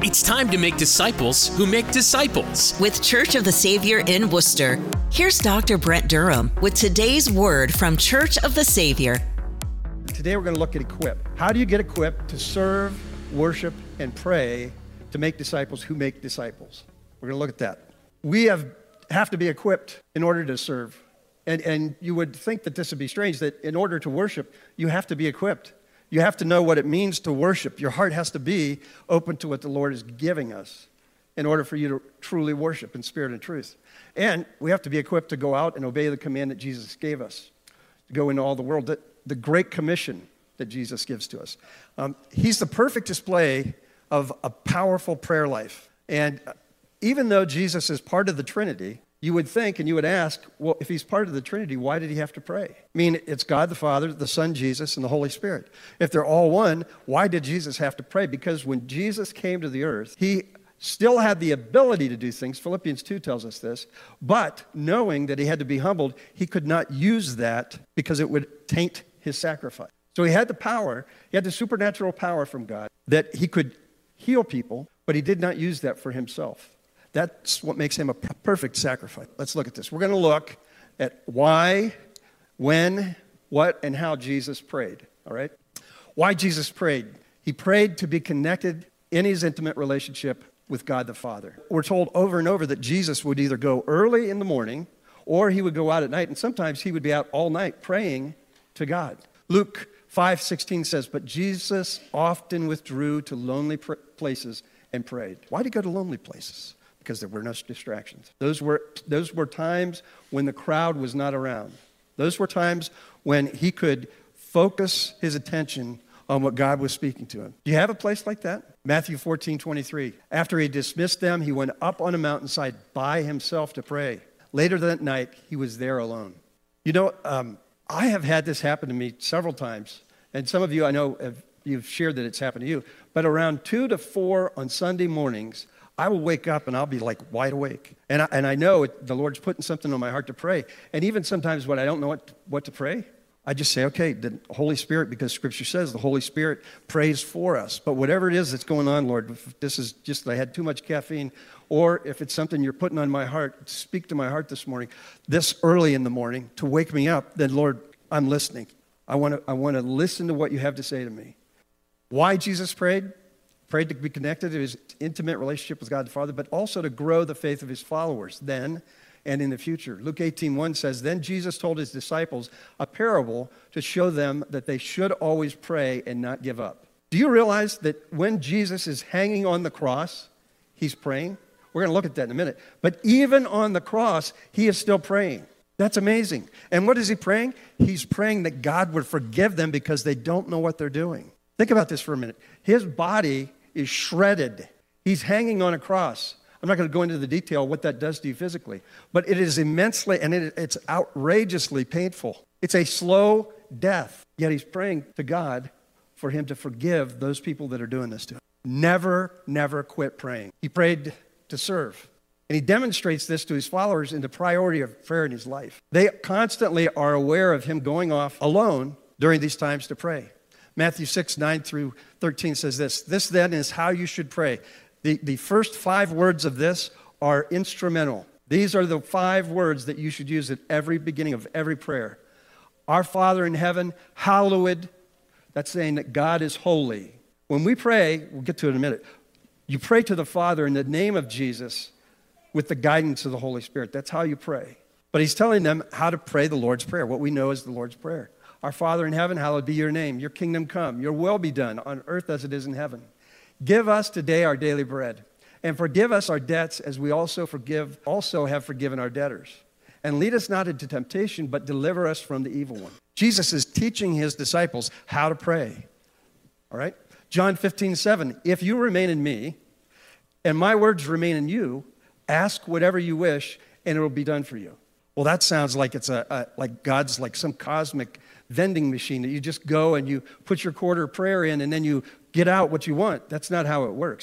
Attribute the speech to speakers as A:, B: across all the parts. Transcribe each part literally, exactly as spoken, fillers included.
A: It's time to make disciples who make disciples.
B: With Church of the Savior in Worcester, here's Doctor Brent Durham with today's word from Church of the Savior.
C: Today we're going to look at equip. How do you get equipped to serve, worship, and pray to make disciples who make disciples? We're going to look at that. We have, have to be equipped in order to serve. And, and you would think that this would be strange, that in order to worship, you have to be equipped. You have to know what it means to worship. Your heart has to be open to what the Lord is giving us in order for you to truly worship in spirit and truth. And we have to be equipped to go out and obey the command that Jesus gave us, to go into all the world, that the great commission that Jesus gives to us. Um, he's the perfect display of a powerful prayer life. And even though Jesus is part of the Trinity, you would think and you would ask, well, if he's part of the Trinity, why did he have to pray? I mean, it's God the Father, the Son Jesus, and the Holy Spirit. If they're all one, why did Jesus have to pray? Because when Jesus came to the earth, he still had the ability to do things. Philippians two tells us this. But knowing that he had to be humbled, he could not use that because it would taint his sacrifice. So he had the power, he had the supernatural power from God that he could heal people, but he did not use that for himself. That's what makes him a perfect sacrifice. Let's look at this. We're going to look at why, when, what, and how Jesus prayed, all right? Why Jesus prayed. He prayed to be connected in his intimate relationship with God the Father. We're told over and over that Jesus would either go early in the morning or he would go out at night, and sometimes he would be out all night praying to God. Luke five sixteen says, but Jesus often withdrew to lonely pr- places and prayed. Why did he go to lonely places? Because there were no distractions. Those were, those were times when the crowd was not around. Those were times when he could focus his attention on what God was speaking to him. Do you have a place like that? Matthew fourteen twenty-three. After he dismissed them, he went up on a mountainside by himself to pray. Later that night, he was there alone. You know, um, I have had this happen to me several times, and some of you I know have, you've shared that it's happened to you, but around two to four on Sunday mornings, I will wake up and I'll be like wide awake. And I, and I know it, the Lord's putting something on my heart to pray. And even sometimes when I don't know what, what to pray, I just say, okay, the Holy Spirit, because Scripture says the Holy Spirit prays for us. But whatever it is that's going on, Lord, if this is just that I had too much caffeine, or if it's something you're putting on my heart, speak to my heart this morning, this early in the morning to wake me up, then Lord, I'm listening. I want to I want to listen to what you have to say to me. Why Jesus prayed? Prayed to be connected to his intimate relationship with God the Father, but also to grow the faith of his followers then and in the future. Luke eighteen one says, then Jesus told his disciples a parable to show them that they should always pray and not give up. Do you realize that when Jesus is hanging on the cross, he's praying? We're going to look at that in a minute. But even on the cross, he is still praying. That's amazing. And what is he praying? He's praying that God would forgive them because they don't know what they're doing. Think about this for a minute. His body is shredded. He's hanging on a cross. I'm not going to go into the detail of what that does to you physically, but it is immensely, and it, it's outrageously painful. It's a slow death, yet he's praying to God for him to forgive those people that are doing this to him. Never, never quit praying. He prayed to serve, and he demonstrates this to his followers in the priority of prayer in his life. They constantly are aware of him going off alone during these times to pray. Matthew six, nine through thirteen says this, this then is how you should pray. The, the first five words of this are instrumental. These are the five words that you should use at every beginning of every prayer. Our Father in heaven, hallowed. That's saying that God is holy. When we pray, we'll get to it in a minute, you pray to the Father in the name of Jesus with the guidance of the Holy Spirit. That's how you pray. But he's telling them how to pray the Lord's Prayer, what we know as the Lord's Prayer. Our Father in heaven, hallowed be your name. Your kingdom come. Your will be done on earth as it is in heaven. Give us today our daily bread. And forgive us our debts as we also forgive, also have forgiven our debtors. And lead us not into temptation, but deliver us from the evil one. Jesus is teaching his disciples how to pray. All right? John fifteen, seven. If you remain in me, and my words remain in you, ask whatever you wish, and it will be done for you. Well, that sounds like it's a, a like God's like some cosmic vending machine that you just go and you put your quarter prayer in and then you get out what you want. That's not how it works.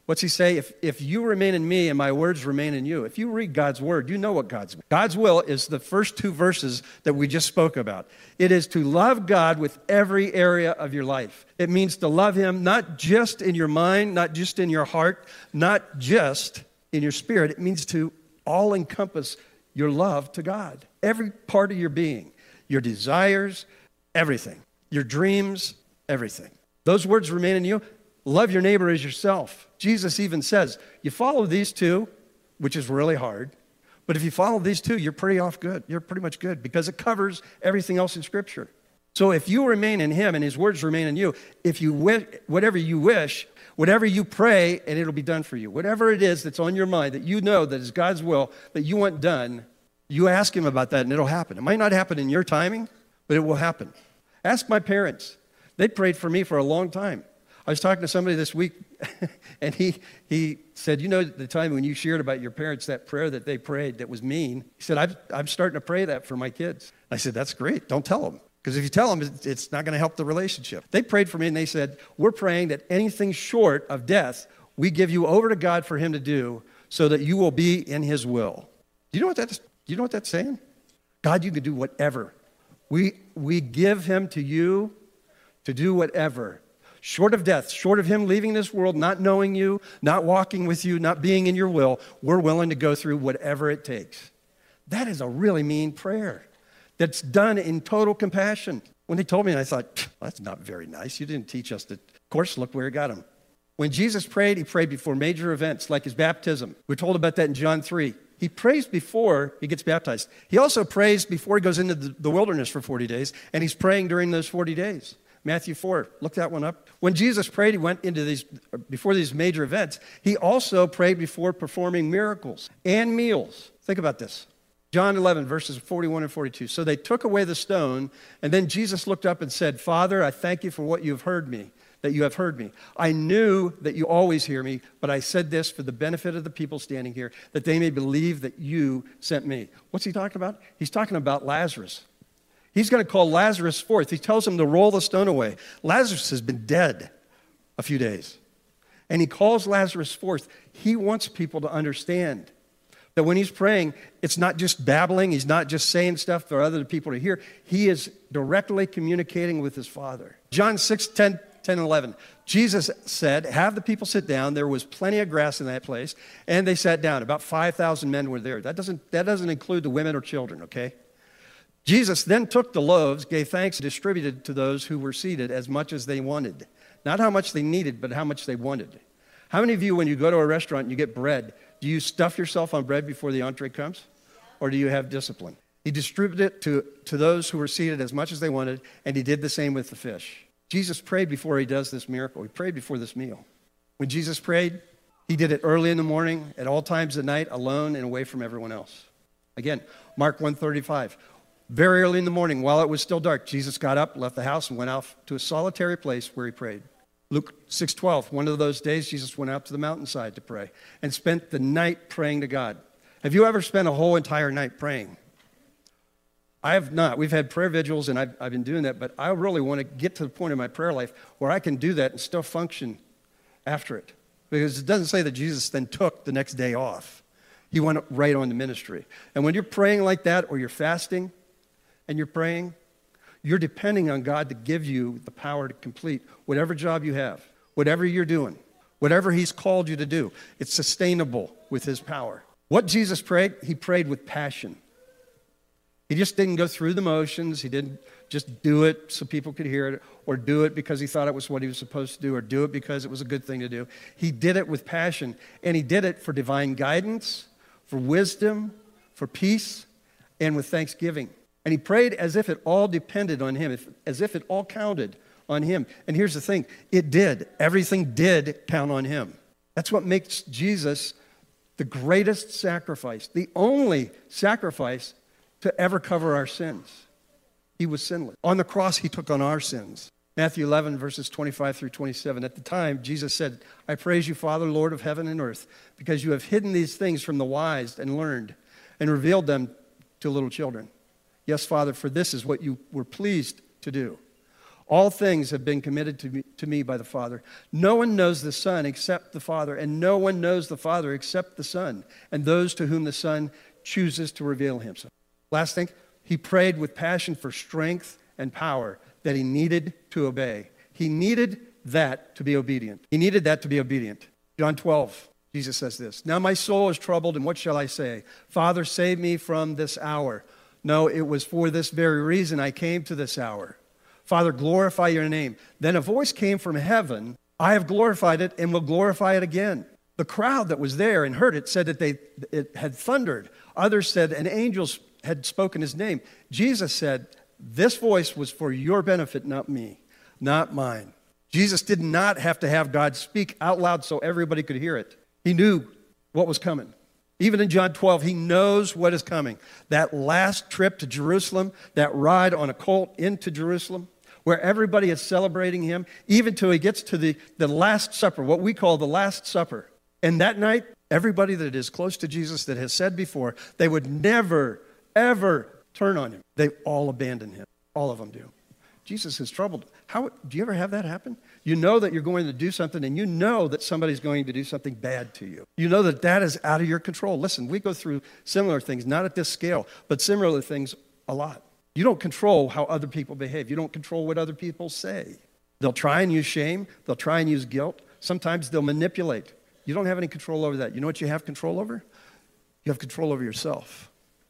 C: What's he say? If, if you remain in me and my words remain in you. If you read God's word, you know what God's will. God's will is the first two verses that we just spoke about. It is to love God with every area of your life. It means to love him not just in your mind, not just in your heart, not just in your spirit. It means to all encompass your love to God. Every part of your being, your desires, everything. Your dreams, everything. Those words remain in you. Love your neighbor as yourself. Jesus even says, you follow these two, which is really hard, but if you follow these two, you're pretty off good. You're pretty much good because it covers everything else in Scripture. So if you remain in him and his words remain in you, if you wish, whatever you wish, whatever you pray, and it'll be done for you. Whatever it is that's on your mind that you know that is God's will, that you want done, you ask him about that and it'll happen. It might not happen in your timing, but it will happen. Ask my parents. They prayed for me for a long time. I was talking to somebody this week, and he he said, you know, the time when you shared about your parents, that prayer that they prayed that was mean, he said, I'm, I'm starting to pray that for my kids. I said, that's great. Don't tell them. Because if you tell them, it's not going to help the relationship. They prayed for me, and they said, we're praying that anything short of death, we give you over to God for him to do so that you will be in his will. Do you know what that's, do you know what that's saying? God, you can do whatever. We, we give him to you to do whatever. Short of death, short of him leaving this world, not knowing you, not walking with you, not being in your will, we're willing to go through whatever it takes. That is a really mean prayer that's done in total compassion. When they told me, I thought, that's not very nice. You didn't teach us that. Of course, look where it got him. When Jesus prayed, he prayed before major events like his baptism. We're told about that in John three. He prays before he gets baptized. He also prays before he goes into the, the wilderness for forty days, and he's praying during those forty days. Matthew four, look that one up. When Jesus prayed, he went into these, before these major events, he also prayed before performing miracles and meals. Think about this. John eleven, verses forty-one and forty-two. So they took away the stone, and then Jesus looked up and said, Father, I thank you for what you have heard me, that you have heard me. I knew that you always hear me, but I said this for the benefit of the people standing here, that they may believe that you sent me. What's he talking about? He's talking about Lazarus. He's going to call Lazarus forth. He tells him to roll the stone away. Lazarus has been dead a few days. And he calls Lazarus forth. He wants people to understand that when he's praying, it's not just babbling. He's not just saying stuff for other people to hear. He is directly communicating with his Father. John six, ten, ten, and eleven. Jesus said, have the people sit down. There was plenty of grass in that place. And they sat down. About five thousand men were there. That doesn't, that doesn't include the women or children, okay? Jesus then took the loaves, gave thanks, and distributed to those who were seated as much as they wanted. Not how much they needed, but how much they wanted. How many of you, when you go to a restaurant and you get bread, do you stuff yourself on bread before the entree comes? Or do you have discipline? He distributed it to, to those who were seated as much as they wanted, and he did the same with the fish. Jesus prayed before he does this miracle. He prayed before this meal. When Jesus prayed, he did it early in the morning, at all times of night, alone and away from everyone else. Again, Mark one thirty-five. Very early in the morning, while it was still dark, Jesus got up, left the house, and went out to a solitary place where he prayed. Luke six twelve, one of those days, Jesus went out to the mountainside to pray and spent the night praying to God. Have you ever spent a whole entire night praying? I have not. We've had prayer vigils, and I've, I've been doing that, but I really want to get to the point in my prayer life where I can do that and still function after it. Because it doesn't say that Jesus then took the next day off. He went right on to ministry. And when you're praying like that, or you're fasting, and you're praying, you're depending on God to give you the power to complete whatever job you have, whatever you're doing, whatever he's called you to do. It's sustainable with his power. What Jesus prayed, he prayed with passion. He just didn't go through the motions. He didn't just do it so people could hear it, or do it because he thought it was what he was supposed to do, or do it because it was a good thing to do. He did it with passion, and he did it for divine guidance, for wisdom, for peace, and with thanksgiving. And he prayed as if it all depended on him, as if it all counted on him. And here's the thing, it did. Everything did count on him. That's what makes Jesus the greatest sacrifice, the only sacrifice to ever cover our sins. He was sinless. On the cross, he took on our sins. Matthew eleven, verses twenty-five through twenty-seven. At the time, Jesus said, I praise you, Father, Lord of heaven and earth, because you have hidden these things from the wise and learned and revealed them to little children. Yes, Father, for this is what you were pleased to do. All things have been committed to me, to me by the Father. No one knows the Son except the Father, and no one knows the Father except the Son, and those to whom the Son chooses to reveal himself. Last thing, he prayed with passion for strength and power that he needed to obey. He needed that to be obedient. He needed that to be obedient. John twelve, Jesus says this, "Now my soul is troubled, and what shall I say? Father, save me from this hour. No, it was for this very reason I came to this hour. Father, glorify your name." Then a voice came from heaven, "I have glorified it and will glorify it again." The crowd that was there and heard it said that they it had thundered. Others said an angel had spoken his name. Jesus said, "This voice was for your benefit, not me, not mine." Jesus did not have to have God speak out loud so everybody could hear it. He knew what was coming. Even in John twelve, he knows what is coming. That last trip to Jerusalem, that ride on a colt into Jerusalem, where everybody is celebrating him, even till he gets to the, the Last Supper, what we call the Last Supper. And that night, everybody that is close to Jesus that has said before, they would never, ever turn on him. They all abandon him. All of them do. Jesus is troubled. How, do you ever have that happen? You know that you're going to do something, and you know that somebody's going to do something bad to you. You know that that is out of your control. Listen, we go through similar things, not at this scale, but similar things a lot. You don't control how other people behave. You don't control what other people say. They'll try and use shame. They'll try and use guilt. Sometimes they'll manipulate. You don't have any control over that. You know what you have control over? You have control over yourself.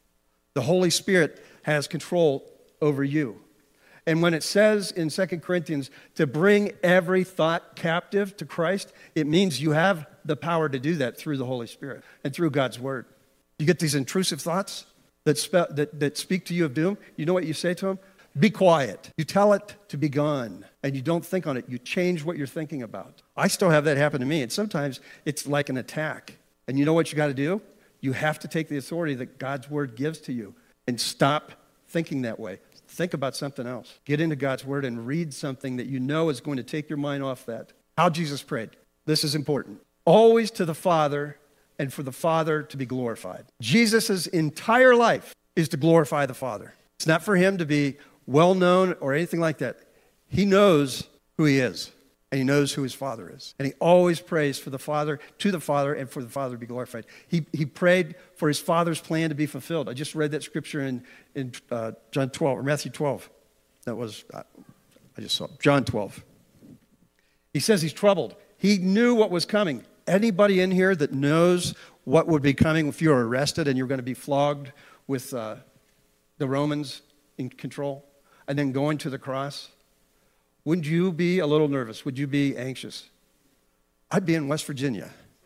C: The Holy Spirit has control over you. And when it says in Second Corinthians to bring every thought captive to Christ, it means you have the power to do that through the Holy Spirit and through God's Word. You get these intrusive thoughts that, spe- that, that speak to you of doom. You know what you say to them? Be quiet. You tell it to be gone, and you don't think on it. You change what you're thinking about. I still have that happen to me, and sometimes it's like an attack. And you know what you got to do? You have to take the authority that God's Word gives to you and stop thinking that way. Think about something else. Get into God's Word and read something that you know is going to take your mind off that. How Jesus prayed. This is important. Always to the Father and for the Father to be glorified. Jesus' entire life is to glorify the Father. It's not for him to be well-known or anything like that. He knows who he is, and he knows who his Father is. And he always prays for the Father, to the Father, and for the Father to be glorified. He, he prayed for his Father's plan to be fulfilled. I just read that scripture in, in uh, John twelve, or Matthew twelve. That was, uh, I just saw John twelve. He says he's troubled. He knew what was coming. Anybody in here that knows what would be coming if you were arrested and you're going to be flogged with uh, the Romans in control and then going to the cross? Wouldn't you be a little nervous? Would you be anxious? I'd be in West Virginia,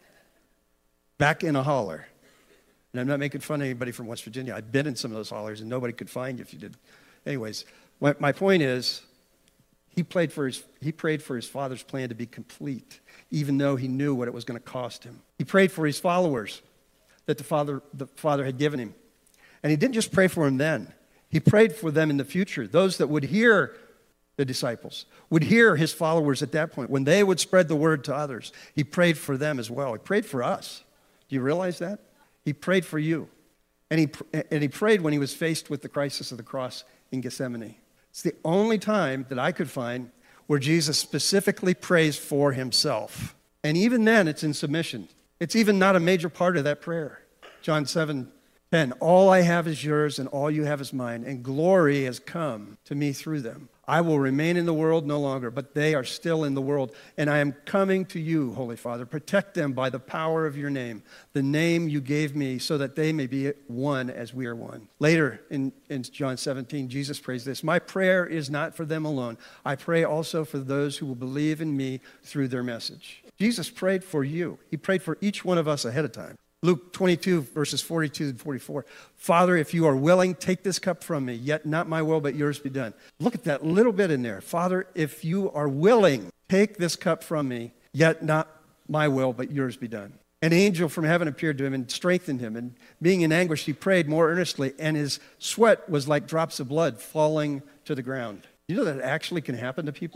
C: back in a holler. And I'm not making fun of anybody from West Virginia. I've been in some of those hollers, and nobody could find you if you did. Anyways, my point is, he prayed for his, he prayed for his Father's plan to be complete, even though he knew what it was going to cost him. He prayed for his followers that the Father, the Father had given him. And he didn't just pray for them then. He prayed for them in the future, those that would hear the disciples, would hear his followers at that point. When they would spread the word to others, he prayed for them as well. He prayed for us. Do you realize that? He prayed for you. And he, and he prayed when he was faced with the crisis of the cross in Gethsemane. It's the only time that I could find where Jesus specifically prays for himself. And even then, it's in submission. It's even not a major part of that prayer. John seven ten, all I have is yours and all you have is mine, and glory has come to me through them. I will remain in the world no longer, but they are still in the world, and I am coming to you, Holy Father. Protect them by the power of your name, the name you gave me, so that they may be one as we are one. Later in, in John seventeen, Jesus prays this, my prayer is not for them alone. I pray also for those who will believe in me through their message. Jesus prayed for you. He prayed for each one of us ahead of time. Luke twenty-two, verses forty-two and forty-four. Father, if you are willing, take this cup from me, yet not my will, but yours be done. Look at that little bit in there. Father, if you are willing, take this cup from me, yet not my will, but yours be done. An angel from heaven appeared to him and strengthened him. And being in anguish, he prayed more earnestly, and his sweat was like drops of blood falling to the ground. You know that it actually can happen to people?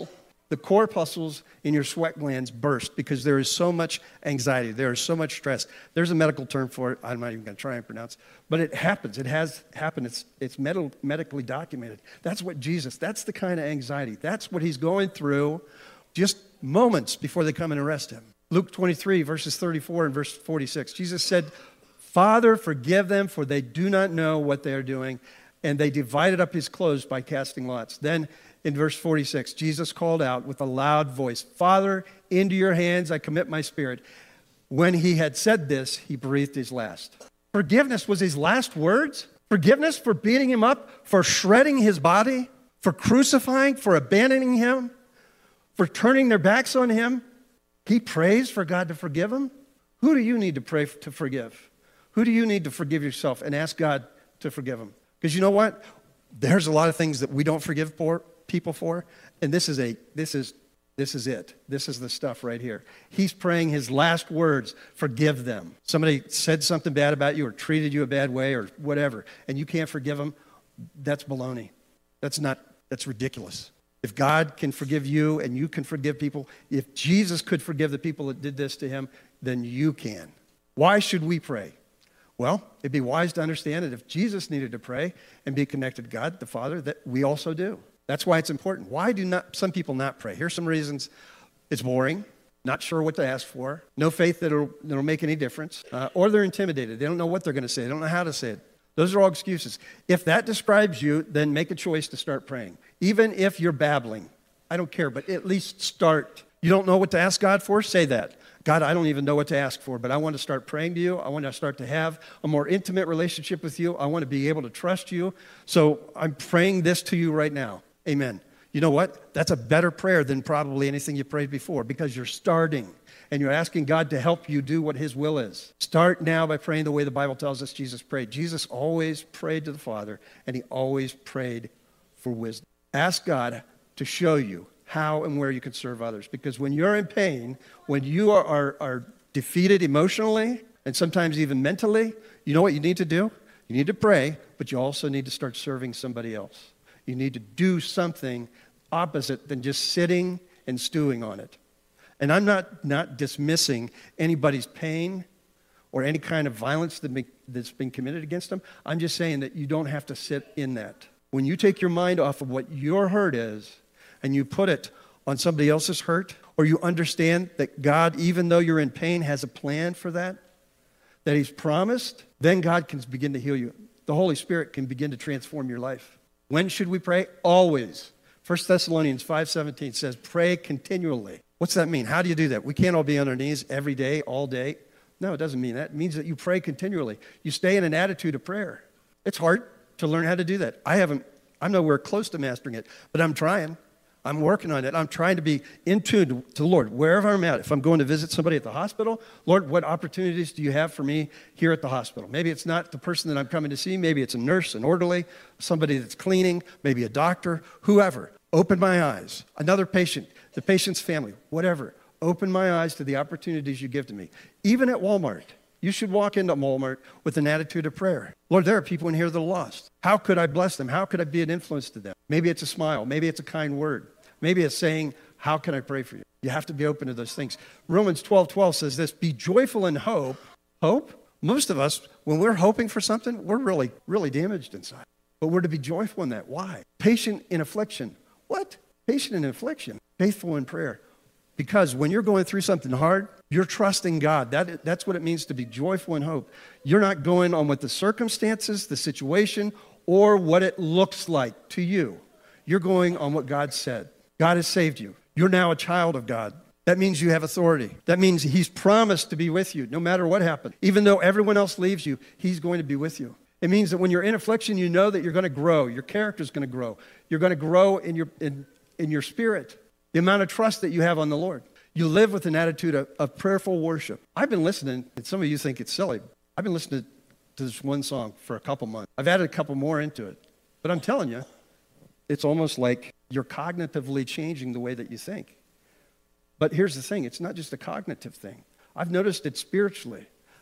C: The corpuscles in your sweat glands burst because there is so much anxiety. There is so much stress. There's a medical term for it. I'm not even going to try and pronounce it. But it happens. It has happened. It's, it's med- medically documented. That's what Jesus, that's the kind of anxiety. That's what he's going through just moments before they come and arrest him. Luke twenty-three, verses thirty-four and verse forty-six. Jesus said, Father, forgive them, for they do not know what they are doing. And they divided up his clothes by casting lots. Then in verse forty-six, Jesus called out with a loud voice, Father, into your hands I commit my spirit. When he had said this, he breathed his last. Forgiveness was his last words? Forgiveness for beating him up, for shredding his body, for crucifying, for abandoning him, for turning their backs on him? He prays for God to forgive him? Who do you need to pray to forgive? Who do you need to forgive yourself and ask God to forgive him? Because you know what? There's a lot of things that we don't forgive for, people for, and this is a this is this is it. This is the stuff right here. He's praying his last words, forgive them. Somebody said something bad about you or treated you a bad way or whatever, and you can't forgive them, that's baloney. That's not, that's ridiculous. If God can forgive you and you can forgive people, if Jesus could forgive the people that did this to him, then you can. Why should we pray? Well, it'd be wise to understand that if Jesus needed to pray and be connected to God, the Father, that we also do. That's why it's important. Why do not some people not pray? Here's some reasons. It's boring, not sure what to ask for, no faith that it'll, that'll make any difference, uh, or they're intimidated. They don't know what they're going to say. They don't know how to say it. Those are all excuses. If that describes you, then make a choice to start praying. Even if you're babbling, I don't care, but at least start. You don't know what to ask God for? Say that. God, I don't even know what to ask for, but I want to start praying to you. I want to start to have a more intimate relationship with you. I want to be able to trust you. So I'm praying this to you right now. Amen. You know what? That's a better prayer than probably anything you prayed before because you're starting and you're asking God to help you do what his will is. Start now by praying the way the Bible tells us Jesus prayed. Jesus always prayed to the Father, and he always prayed for wisdom. Ask God to show you how and where you can serve others. Because when you're in pain, when you are, are, are defeated emotionally and sometimes even mentally, you know what you need to do? You need to pray, but you also need to start serving somebody else. You need to do something opposite than just sitting and stewing on it. And I'm not, not dismissing anybody's pain or any kind of violence that be, that's been committed against them. I'm just saying that you don't have to sit in that. When you take your mind off of what your hurt is and you put it on somebody else's hurt, or you understand that God, even though you're in pain, has a plan for that, that he's promised, then God can begin to heal you. The Holy Spirit can begin to transform your life. When should we pray? Always. First Thessalonians five seventeen says, pray continually. What's that mean? How do you do that? We can't all be on our knees every day, all day. No, it doesn't mean that. It means that you pray continually. You stay in an attitude of prayer. It's hard to learn how to do that. I haven't, I'm nowhere close to mastering it, but I'm trying. I'm working on it. I'm trying to be in tune to the Lord, wherever I'm at. If I'm going to visit somebody at the hospital, Lord, what opportunities do you have for me here at the hospital? Maybe it's not the person that I'm coming to see. Maybe it's a nurse, an orderly, somebody that's cleaning, maybe a doctor, whoever. Open my eyes. Another patient, the patient's family, whatever. Open my eyes to the opportunities you give to me. Even at Walmart, you should walk into Walmart with an attitude of prayer. Lord, there are people in here that are lost. How could I bless them? How could I be an influence to them? Maybe it's a smile. Maybe it's a kind word. Maybe it's saying, how can I pray for you? You have to be open to those things. Romans twelve twelve says this, be joyful in hope. Hope? Most of us, when we're hoping for something, we're really, really damaged inside. But we're to be joyful in that. Why? Patient in affliction. What? Patient in affliction. Faithful in prayer. Because when you're going through something hard, you're trusting God. That, that's what it means to be joyful in hope. You're not going on with the circumstances, the situation, or what it looks like to you. You're going on what God said. God has saved you. You're now a child of God. That means you have authority. That means he's promised to be with you no matter what happens. Even though everyone else leaves you, he's going to be with you. It means that when you're in affliction, you know that you're going to grow. Your character's going to grow. You're going to grow in your, in, in your spirit. The amount of trust that you have on the Lord. You live with an attitude of, of prayerful worship. I've been listening, and some of you think it's silly. I've been listening to this one song for a couple months. I've added a couple more into it. But I'm telling you, it's almost like you're cognitively changing the way that you think. But here's the thing. It's not just a cognitive thing. I've noticed it spiritually.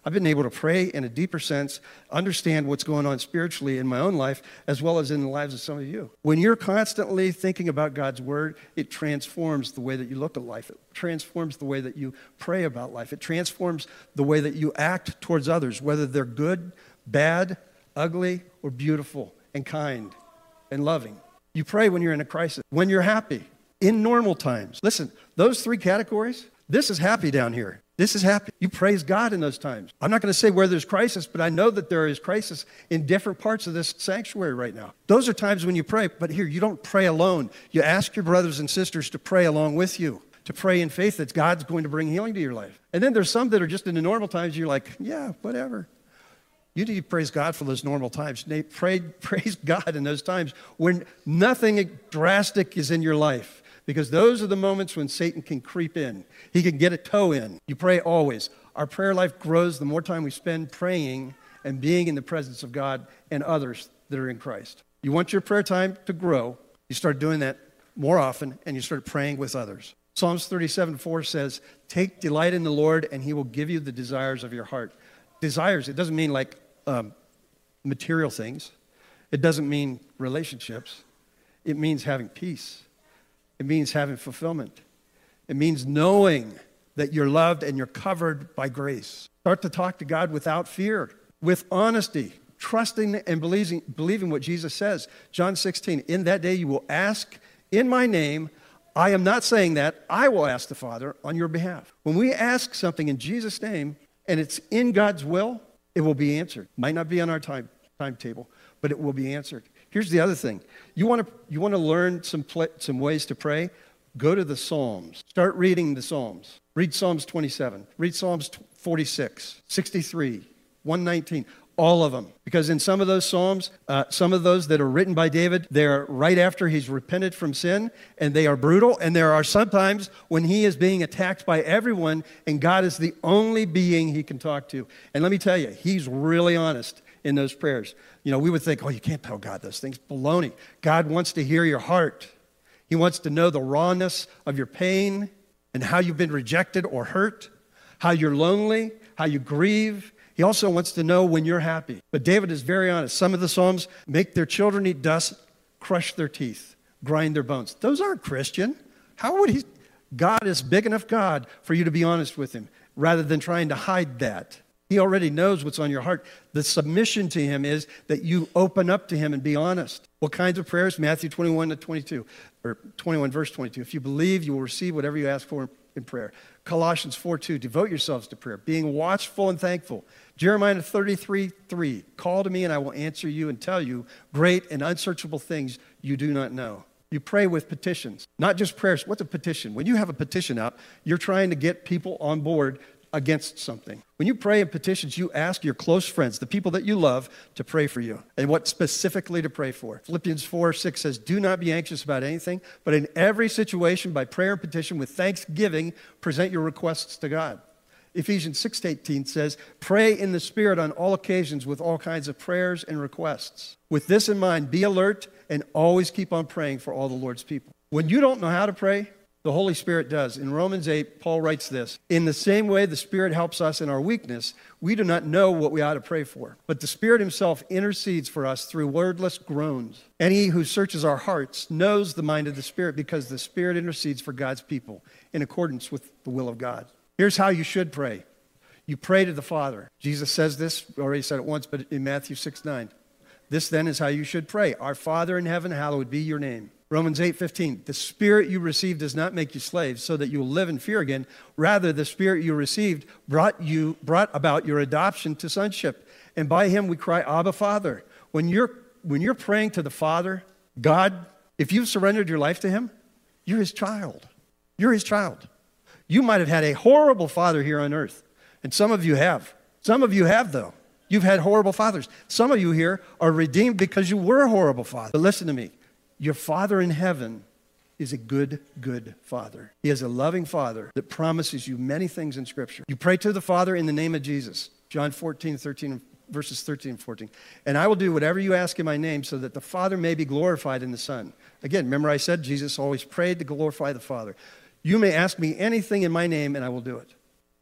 C: I've been able to pray in a deeper sense, understand what's going on spiritually in my own life, as well as in the lives of some of you. When you're constantly thinking about God's word, it transforms the way that you look at life. It transforms the way that you pray about life. It transforms the way that you act towards others, whether they're good, bad, ugly, or beautiful, and kind, and loving. You pray when you're in a crisis, when you're happy, in normal times. Listen, those three categories, this is happy down here. This is happy. You praise God in those times. I'm not going to say where there's crisis, but I know that there is crisis in different parts of this sanctuary right now. Those are times when you pray, but here, you don't pray alone. You ask your brothers and sisters to pray along with you, to pray in faith that God's going to bring healing to your life. And then there's some that are just in the normal times, you're like, yeah, whatever. You need to praise God for those normal times. Pray, praise God in those times when nothing drastic is in your life, because those are the moments when Satan can creep in. He can get a toe in. You pray always. Our prayer life grows the more time we spend praying and being in the presence of God and others that are in Christ. You want your prayer time to grow, you start doing that more often, and you start praying with others. Psalms thirty-seven four says, take delight in the Lord, and he will give you the desires of your heart. Desires, it doesn't mean like Um, material things. It doesn't mean relationships. It means having peace. It means having fulfillment. It means knowing that you're loved and you're covered by grace. Start to talk to God without fear, with honesty, trusting and believing, believing what Jesus says. John sixteen, in that day you will ask in my name. I am not saying that. I will ask the Father on your behalf. When we ask something in Jesus' name and it's in God's will, it will be answered. Might not be on our time timetable, but it will be answered. Here's the other thing. You want to you want to learn some pl- some ways to pray? Go to the Psalms. Start reading the Psalms. Read Psalms twenty-seven. Read Psalms forty-six, sixty-three, one nineteen. All of them. Because in some of those Psalms, uh, some of those that are written by David, they're right after he's repented from sin, and they are brutal. And there are sometimes when he is being attacked by everyone, and God is the only being he can talk to. And let me tell you, he's really honest in those prayers. You know, we would think, oh, you can't tell God those things. Baloney. God wants to hear your heart. He wants to know the rawness of your pain and how you've been rejected or hurt, how you're lonely, how you grieve. He also wants to know when you're happy. But David is very honest. Some of the Psalms make their children eat dust, crush their teeth, grind their bones. Those aren't Christian. How would he? God is big enough God for you to be honest with him rather than trying to hide that. He already knows what's on your heart. The submission to him is that you open up to him and be honest. What kinds of prayers? Matthew twenty-one to twenty-two, or twenty-one verse twenty-two. If you believe, you will receive whatever you ask for in prayer. Colossians four two, devote yourselves to prayer, being watchful and thankful. Jeremiah thirty-three three, call to me and I will answer you and tell you great and unsearchable things you do not know. You pray with petitions, not just prayers. What's a petition? When you have a petition out, you're trying to get people on board against something. When you pray in petitions, you ask your close friends, the people that you love, to pray for you. And what specifically to pray for. Philippians four six says, do not be anxious about anything, but in every situation, by prayer and petition, with thanksgiving, present your requests to God. Ephesians six eighteen says, pray in the Spirit on all occasions with all kinds of prayers and requests. With this in mind, be alert and always keep on praying for all the Lord's people. When you don't know how to pray, the Holy Spirit does. In Romans eight, Paul writes this, in the same way the Spirit helps us in our weakness, we do not know what we ought to pray for. But the Spirit himself intercedes for us through wordless groans. And he who searches our hearts knows the mind of the Spirit, because the Spirit intercedes for God's people in accordance with the will of God. Here's how you should pray. You pray to the Father. Jesus says this, we already said it once, but in Matthew six nine. This then is how you should pray. Our Father in heaven, hallowed be your name. Romans eight fifteen, the Spirit you received does not make you slaves so that you will live in fear again. Rather, the Spirit you received brought you brought about your adoption to sonship. And by him we cry, Abba, Father. When you're, when you're praying to the Father, God, if you've surrendered your life to him, you're his child. You're his child. You might have had a horrible father here on earth. And some of you have. Some of you have, though. You've had horrible fathers. Some of you here are redeemed because you were a horrible father. But listen to me. Your Father in heaven is a good, good Father. He is a loving Father that promises you many things in Scripture. You pray to the Father in the name of Jesus. John fourteen, thirteen, verses thirteen and fourteen. And I will do whatever you ask in my name so that the Father may be glorified in the Son. Again, remember I said Jesus always prayed to glorify the Father. You may ask me anything in my name and I will do it.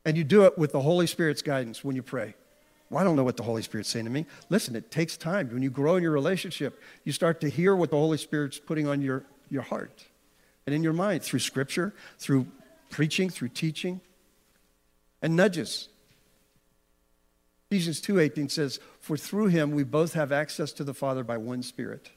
C: And you do it with the Holy Spirit's guidance when you pray. Well, I don't know what the Holy Spirit's saying to me. Listen, it takes time. When you grow in your relationship, you start to hear what the Holy Spirit's putting on your, your heart and in your mind through Scripture, through preaching, through teaching, and nudges. Ephesians two eighteen says, for through him we both have access to the Father by one Spirit.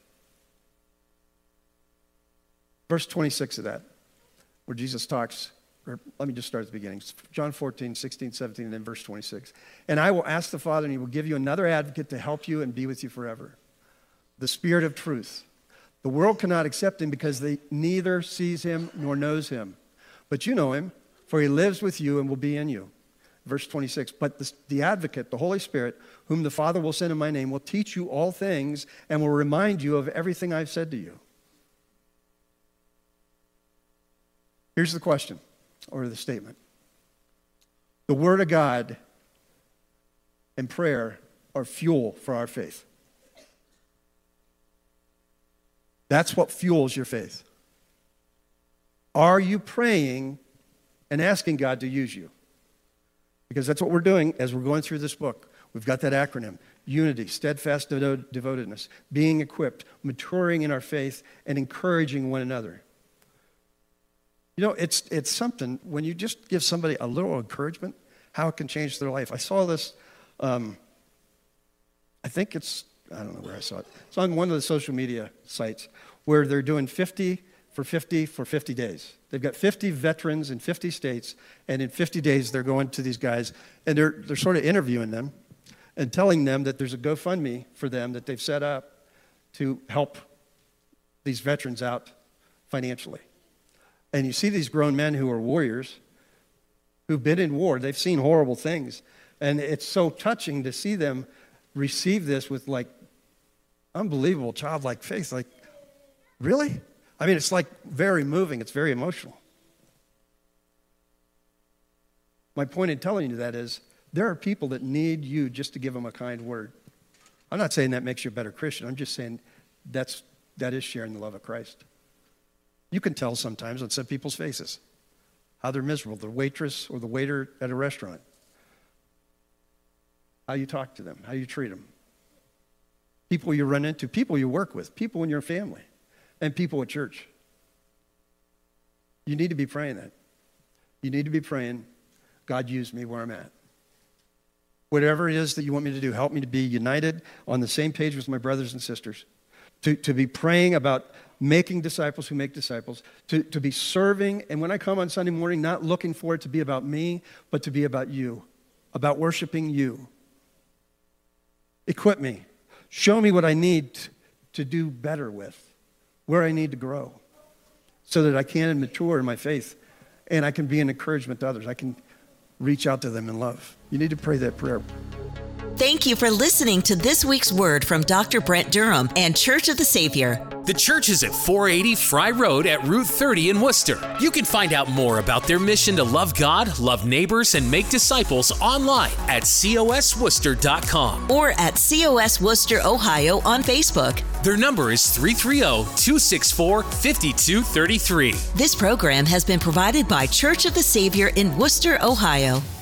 C: Verse twenty-six of that, where Jesus talks, or let me just start at the beginning. John fourteen, sixteen, seventeen, and then verse twenty-six. And I will ask the Father, and he will give you another advocate to help you and be with you forever. The Spirit of truth. The world cannot accept him because they neither sees him nor knows him. But you know him, for he lives with you and will be in you. Verse twenty-six, but the, the advocate, the Holy Spirit, whom the Father will send in my name, will teach you all things and will remind you of everything I've said to you. Here's the question, or the statement. The Word of God and prayer are fuel for our faith. That's what fuels your faith. Are you praying and asking God to use you? Because that's what we're doing as we're going through this book. We've got that acronym: unity, steadfast devotedness, being equipped, maturing in our faith, and encouraging one another. You know, it's it's something when you just give somebody a little encouragement, how it can change their life. I saw this, um, I think it's, I don't know where I saw it. It's on one of the social media sites where they're doing fifty for fifty for fifty days. They've got fifty veterans in fifty states, and in fifty days they're going to these guys, and they're they're sort of interviewing them and telling them that there's a GoFundMe for them that they've set up to help these veterans out financially. And you see these grown men who are warriors, who've been in war. They've seen horrible things. And it's so touching to see them receive this with like unbelievable childlike faith. Like, really? I mean, it's like very moving. It's very emotional. My point in telling you that is there are people that need you just to give them a kind word. I'm not saying that makes you a better Christian. I'm just saying that's, that is sharing the love of Christ. You can tell sometimes on some people's faces how they're miserable, the waitress or the waiter at a restaurant, how you talk to them, how you treat them, people you run into, people you work with, people in your family, and people at church. You need to be praying that. You need to be praying, God, use me where I'm at. Whatever it is that you want me to do, help me to be united on the same page with my brothers and sisters, to, to be praying about making disciples who make disciples, to, to be serving, and when I come on Sunday morning, not looking for it to be about me, but to be about you, about worshiping you. Equip me. Show me what I need to, to do better with, where I need to grow, so that I can mature in my faith, and I can be an encouragement to others. I can reach out to them in love. You need to pray that prayer.
B: Thank you for listening to this week's word from Doctor Brent Durham and Church of the Savior.
A: The church is at four eighty Fry Road at Route thirty in Worcester. You can find out more about their mission to love God, love neighbors, and make disciples online at C O S Worcester dot com
B: or at C O S Worcester, Ohio on Facebook.
A: Their number is three three zero, two six four, five two three three.
B: This program has been provided by Church of the Savior in Worcester, Ohio.